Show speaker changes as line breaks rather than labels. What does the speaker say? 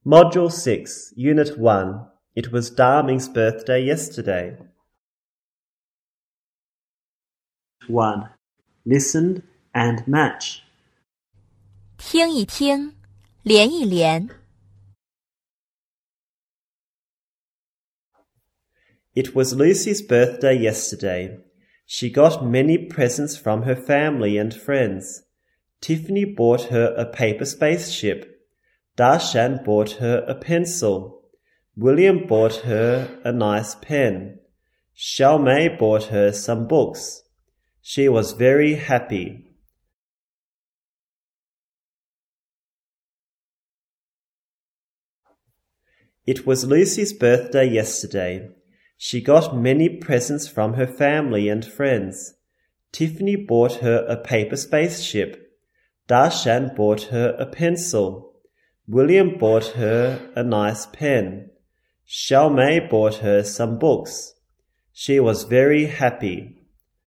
Module 6, Unit 1. It was Darming's birthday yesterday. 1. Listen and match.
听一听，连一连。
It was Lucy's birthday yesterday. She got many presents from her family and friends. Tiffany bought her a paper spaceship. Darshan bought her a pencil. William bought her a nice pen. Xiaomei bought her some books. She was very happy. It was Lucy's birthday yesterday. She got many presents from her family and friends. Tiffany bought her a paper spaceship. Darshan bought her a pencil. William bought her a nice pen. Xiaomei bought her some books. She was very happy.